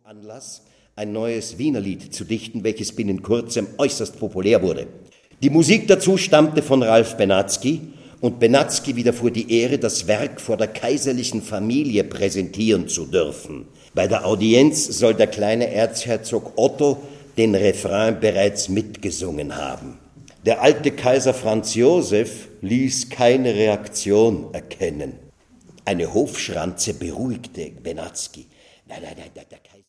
Anlass, ein neues Wienerlied zu dichten, welches binnen kurzem äußerst populär wurde. Die Musik dazu stammte von Ralph Benatzky und Benatzky widerfuhr die Ehre, das Werk vor der kaiserlichen Familie präsentieren zu dürfen. Bei der Audienz soll der kleine Erzherzog Otto den Refrain bereits mitgesungen haben. Der alte Kaiser Franz Josef ließ keine Reaktion erkennen. Eine Hofschranze beruhigte Benatzky. Nein, der Kaiser...